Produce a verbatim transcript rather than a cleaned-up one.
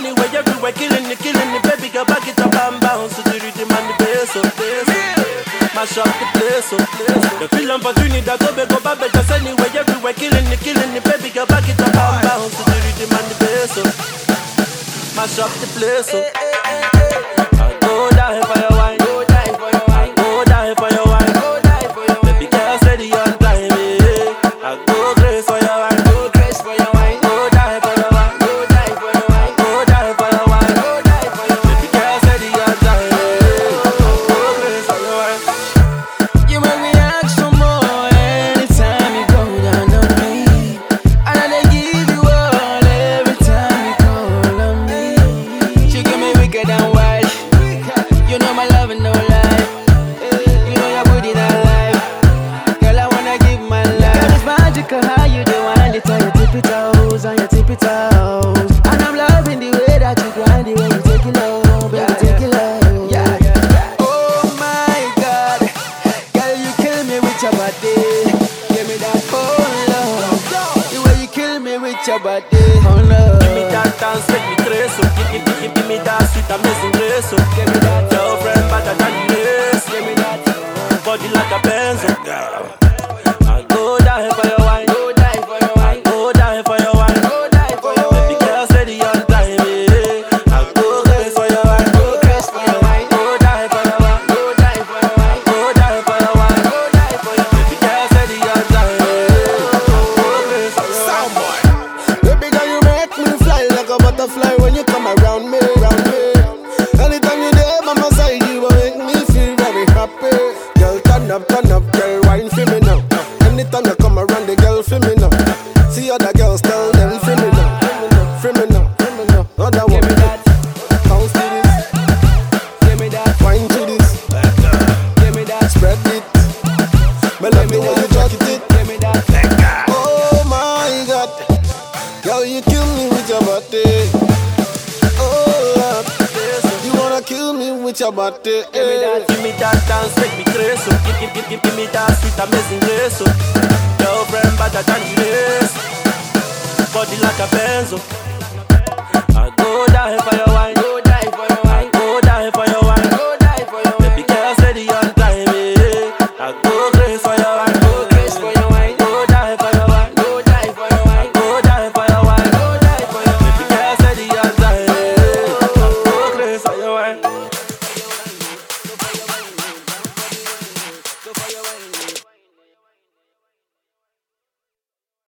anywhere, everywhere, killing it, killing it, baby girl, back it up and bounce to the rhythm and the bass, oh, bass, oh. Mash up the place, oh, place, oh. The feeling for Trinidad, go back, go back, just anywhere, everywhere, killing it, killing it, baby girl, back it up and bounce to the rhythm and the bass, oh. Mash up the place, oh. I go down for your wine, go down for your wine, go down for your wine, go down for your wine. Baby girl, steady on time, eh. I go crazy for your wine, go crazy for your wine, go down for your wine, go down for your wine, go down for your wine, go down for your wine. Baby girl, steady on time, eh. Go crazy for your wine. You make me ask for more anytime you go down on me, and I give you all every time you call on me. She give me wicked and wild. You know my love and no lie. You know your booty not life. Girl, I wanna give my life. Girl, it's magical how you do wind it on your tippy toes, on your tippy toes. And I'm loving the way that you grind it when you take it low, baby, take it low. Yeah, yeah. Oh my God, girl, you kill me with your body. Give me that whole love. The way you kill me with your body. Oh no. Give me that dance, make me crazy, oh. Give, give, give, give me that sweet, amazing grace, oh. Give me that. Girlfriend better than the rest. Give me that. Body like a Benz, oh. I go down for your wine, Go die for your wine. go down for your wine. Go die for your Baby wine. girl, steady on time, eh. I go crazy for your wine, Go crazy for your wine. go down for your wine, Go die for your wine. go down for your wine. Go die for your wine. Baby girl, steady on time, eh. Go crazy for your wine. Baby girl, you make me fly like a butterfly when you come around me, around me. Anytime you there by my side, you will make me feel very happy. Girl, turn up, turn up, girl, wine for me now. Anytime you come around, the girl for me now. See other girls, tell them for me now, for me now, for me now. Other Give one, me that. bounce to this, Give me that. wine to this, Give me that. spread it. Me love the way you jack it. Give me that. Oh my God, girl, you kill me with your body. Oh Lord, you wanna kill me with your body. Give me that. Give me that dance, make me crazy, oh. Give, give, give, give, give me that sweet, amazing grace, oh. Girlfriend better than the rest. Body like a Benz, oh. I go down for